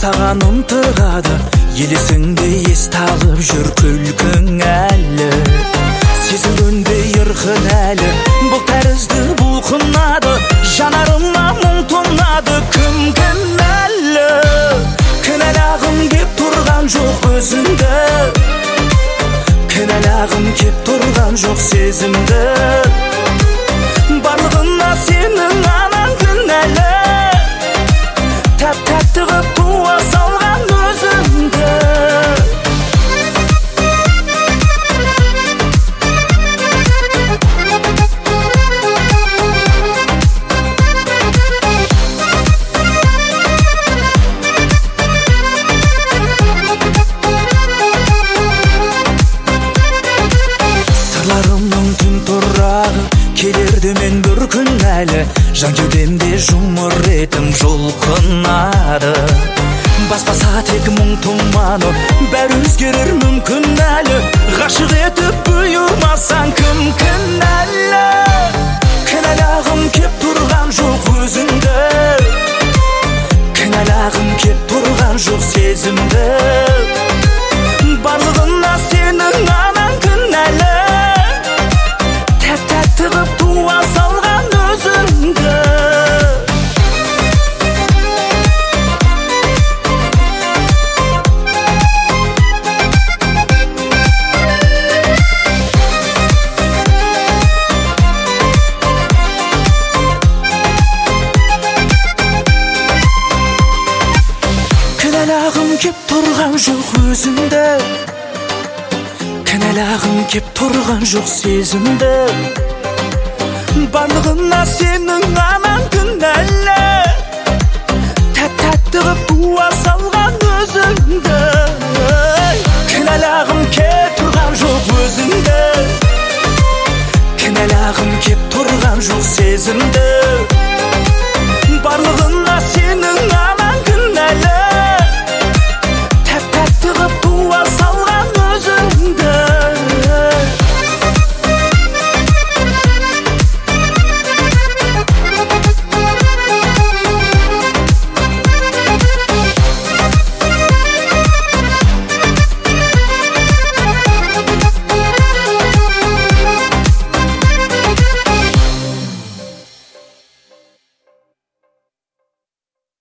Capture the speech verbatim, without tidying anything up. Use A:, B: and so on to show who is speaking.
A: саған ынтығады, елесіңде ес талып жүр күлкің әлі. Сезілгендей ырқын әлі, бұл тәрізді бұлқынады, жанарыма мұң тұнады, кім кінәлі? Кінәлағым кеп тұрған жоқ өзіңді, кінәлағым кеп тұрған жоқ сезімді. Барлығына сенің анаң кінәлі, тәп-тәтті қып туа салған өзіңді. Сырларымның түн тұрағы келерді мен бір күн әлі, жан кеудемде жұмыр етім жұлқынады. Баспаса тек мұң тұманы, бәрі өзгерер мүмкін әлі. Ғашық етіп бұйырмасаң кім кінәлі? Кінәлағым кеп тұрған жоқ өзіңді, кінәлағым кеп тұрған жоқ сезімді. Барлығына сенің анаң кінәлі, тәп-тәтті қып туа салған өзіңді. Кінәлағым кеп тұрған жоқ өзіңді, кінәлағым кеп тұрған жоқ сезімді. Барлығына сенің анаң кінәлі, тәп-тәтті қып туа салған өзіңді. Кінәлағым кеп тұрған жоқ өзіңді, кінәлағым кеп тұрған жоқ сезімді.